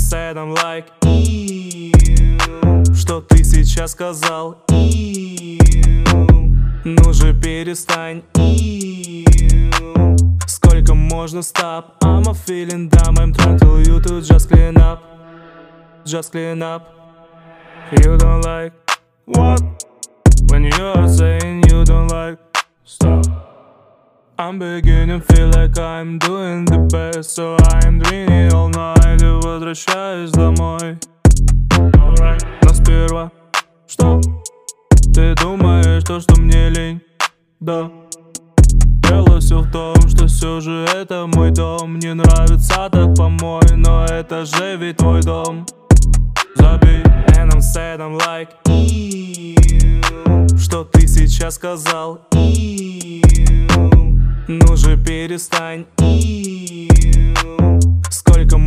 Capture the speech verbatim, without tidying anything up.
said I'm like, что ты сейчас сказал? Ну же перестань. Сколько можно stop? I'm a feeling dumb, I'm trying to tell you to just clean up. Just clean up. You don't like what? When you're saying you don't like, stop. I'm beginning to feel like I'm doing the best, so I'm dreaming all night и возвращаюсь домой. Alright. Но сперва, что? Ты думаешь, то, что мне лень? Да. Дело все в том, что все же это мой дом. Не нравится так помой, но это же ведь твой дом. Забей. And I'm sad, I'm like, что ты сейчас сказал? Ну же перестань. Сколько